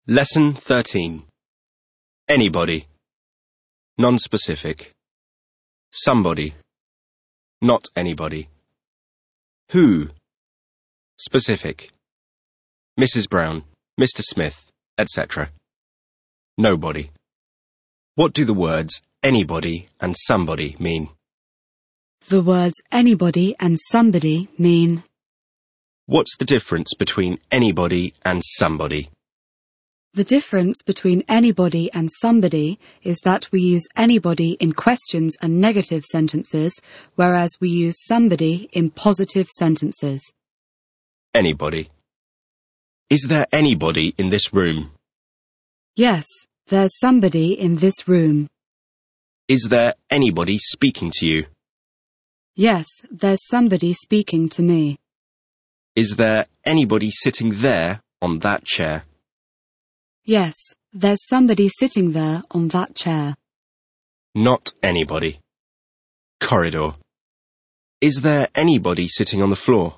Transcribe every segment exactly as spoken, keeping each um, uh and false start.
Lesson thirteen. Anybody. Non-specific. Somebody. Not anybody. Who. Specific. Missus Brown, Mister Smith, et cetera. Nobody. What do the words anybody and somebody mean? The words anybody and somebody mean... What's the difference between anybody and somebody? The difference between anybody and somebody is that we use anybody in questions and negative sentences, whereas we use somebody in positive sentences. Anybody. Is there anybody in this room? Yes, there's somebody in this room. Is there anybody speaking to you? Yes, there's somebody speaking to me. Is there anybody sitting there on that chair? Yes, there's somebody sitting there on that chair. Not anybody. Corridor. Is there anybody sitting on the floor?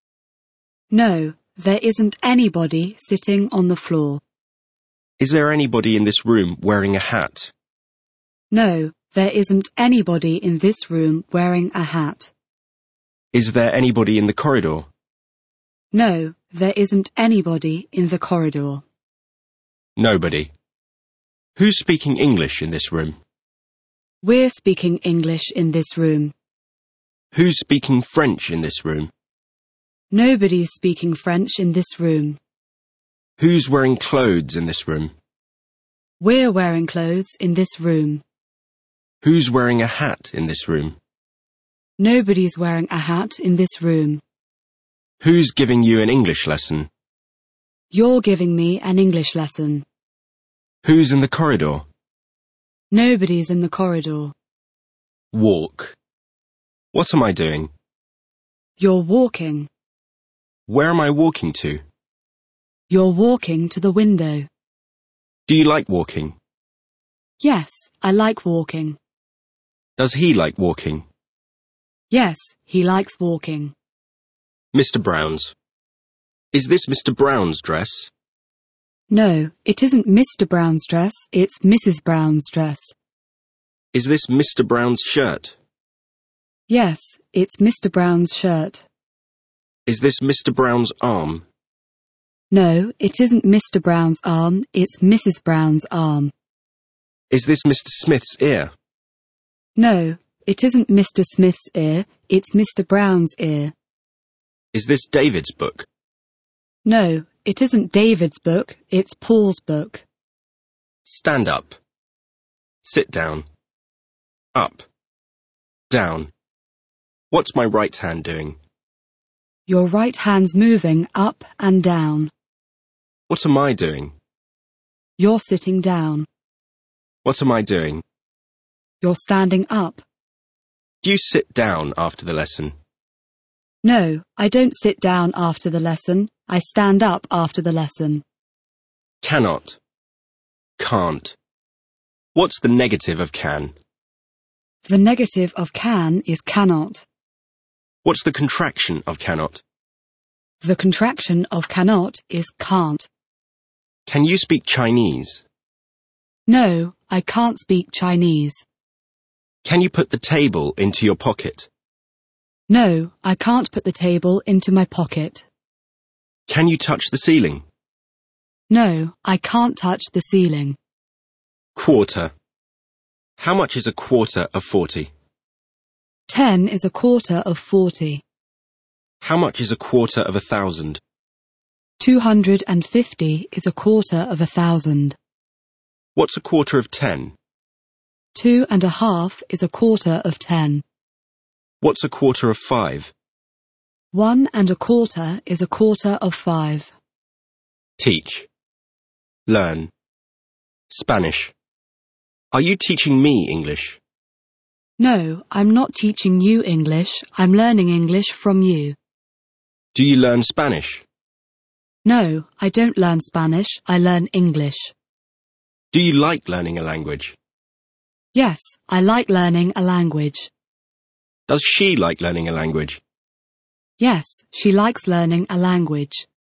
No, there isn't anybody sitting on the floor. Is there anybody in this room wearing a hat? No, there isn't anybody in this room wearing a hat. Is there anybody in the corridor? No, there isn't anybody in the corridor. Nobody. Who's speaking English in this room? We're speaking English in this room. Who's speaking French in this room? Nobody's speaking French in this room. Who's wearing clothes in this room? We're wearing clothes in this room. Who's wearing a hat in this room? Nobody's wearing a hat in this room. Who's giving you an English lesson? You're giving me an English lesson. Who's in the corridor? Nobody's in the corridor. Walk. What am I doing? You're walking. Where am I walking to? You're walking to the window. Do you like walking? Yes, I like walking. Does he like walking? Yes, he likes walking. Mister Brown's. Is this Mister Brown's dress? No, it isn't Mister Brown's dress, it's Missus Brown's dress. Is this Mister Brown's shirt? Yes, it's Mister Brown's shirt. Is this Mister Brown's arm? No, it isn't Mister Brown's arm, it's Missus Brown's arm. Is this Mister Smith's ear? No, it isn't Mister Smith's ear, it's Mister Brown's ear. Is this David's book? No, it isn't David's book, it's Paul's book. Stand up. Sit down. Up. Down. What's my right hand doing? Your right hand's moving up and down. What am I doing? You're sitting down. What am I doing? You're standing up. Do you sit down after the lesson? No, I don't sit down after the lesson. I stand up after the lesson. Cannot. Can't. What's the negative of can? The negative of can is cannot. What's the contraction of cannot? The contraction of cannot is can't. Can you speak Chinese? No, I can't speak Chinese. Can you put the table into your pocket? No, I can't put the table into my pocket. Can you touch the ceiling? No, I can't touch the ceiling. Quarter. How much is a quarter of forty? Ten is a quarter of forty. How much is a quarter of a thousand? Two hundred and fifty is a quarter of a thousand. What's a quarter of ten? Two and a half is a quarter of ten. What's a quarter of five? One and a quarter is a quarter of five. Teach. Learn. Spanish. Are you teaching me English? No, I'm not teaching you English. I'm learning English from you. Do you learn Spanish? No, I don't learn Spanish. I learn English. Do you like learning a language? Yes, I like learning a language. Does she like learning a language? Yes, she likes learning a language.